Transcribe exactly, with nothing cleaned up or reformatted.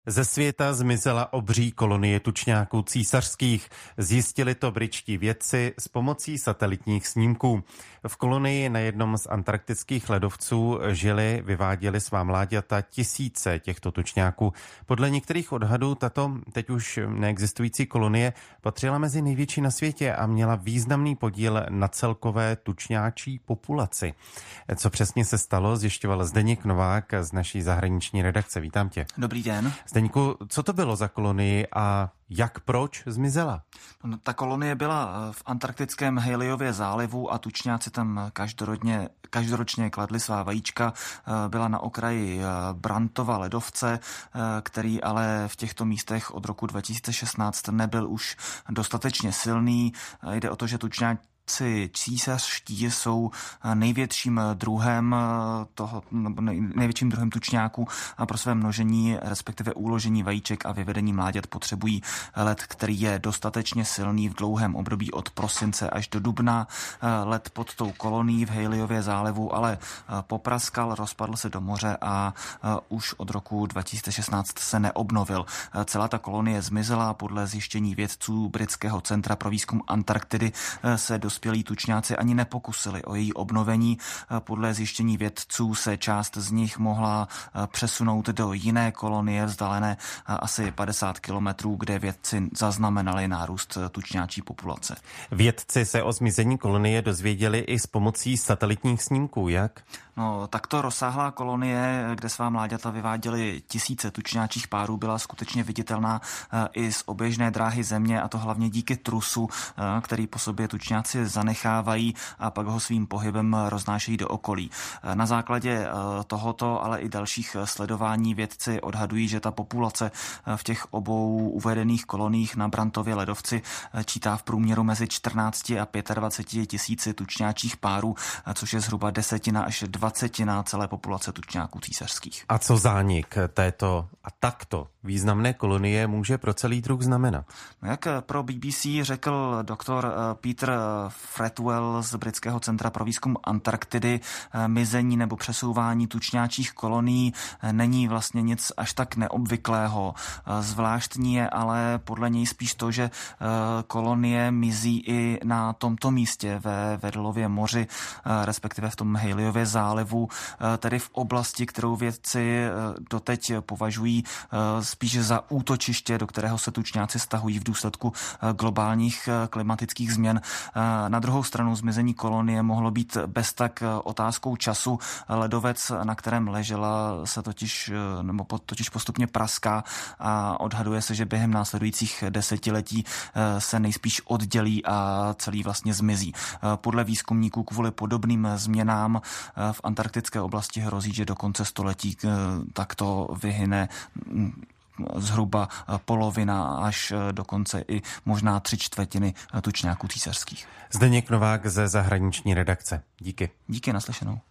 Ze světa zmizela obří kolonie tučňáků císařských. Zjistili to britští vědci s pomocí satelitních snímků. V kolonii na jednom z antarktických ledovců žili, vyváděli svá mláďata tisíce těchto tučňáků. Podle některých odhadů tato teď už neexistující kolonie patřila mezi největší na světě a měla významný podíl na celkové tučňáčí populaci. Co přesně se stalo, zjišťoval Zdeněk Novák z naší zahraniční redakce. Vítám tě. Dobrý den. Zdeňku, co to bylo za kolonii a jak proč zmizela? No, ta kolonie byla v antarktickém Halleyově zálivu a tučňáci tam každoročně, každoročně kladli svá vajíčka. Byla na okraji Brantova ledovce, který ale v těchto místech od roku dva tisíce šestnáct nebyl už dostatečně silný. Jde o to, že tučňáci císařští jsou největším druhem toho, největším druhem tučňáků a pro své množení, respektive úložení vajíček a vyvedení mláďat potřebují led, který je dostatečně silný v dlouhém období od prosince až do dubna. Led pod tou kolonií v Halleyově zálivu ale popraskal, rozpadl se do moře a už od roku dva tisíce šestnáct se neobnovil. Celá ta kolonie zmizela. Podle zjištění vědců Britského centra pro výzkum Antarktidy se dospělí tučňáci ani nepokusili o její obnovení. Podle zjištění vědců se část z nich mohla přesunout do jiné kolonie vzdálené asi padesát kilometrů, kde vědci zaznamenali nárůst tučňáčí populace. Vědci se o zmizení kolonie dozvěděli i s pomocí satelitních snímků, jak? No, takto rozsáhlá kolonie, kde svá mláďata vyváděly tisíce tučňáčích párů, byla skutečně viditelná i z oběžné dráhy Země, a to hlavně díky trusu, který po sobě tučňáci zanechávají a pak ho svým pohybem roznášejí do okolí. Na základě tohoto, ale i dalších sledování vědci odhadují, že ta populace v těch obou uvedených koloniích na Brantově ledovci čítá v průměru mezi čtrnácti a dvaceti pěti tisíci tučňáčích párů, což je zhruba desetina až dvacetina celé populace tučňáků císařských. A co zánik této a takto významné kolonie může pro celý druh znamenat? No, jak pro B B C řekl doktor Peter Fretwell z Britského centra pro výzkum Antarktidy, mizení nebo přesouvání tučňáčích kolonií není vlastně nic až tak neobvyklého. Zvláštní je ale podle něj spíš to, že kolonie mizí i na tomto místě ve Weddellově moři, respektive v tom Halleyově zálivu, tedy v oblasti, kterou vědci doteď považují spíš za útočiště, do kterého se tučňáci stahují v důsledku globálních klimatických změn. Na druhou stranu zmizení kolonie mohlo být bez tak otázkou času. Ledovec, na kterém ležela, se totiž, nebo totiž postupně praská a odhaduje se, že během následujících desetiletí se nejspíš oddělí a celý vlastně zmizí. Podle výzkumníků kvůli podobným změnám v antarktické oblasti hrozí, že do konce století takto vyhyne zhruba polovina až dokonce i možná tři čtvrtiny tučňáků císařských. Zdeněk Novák ze zahraniční redakce. Díky. Díky, naslyšenou.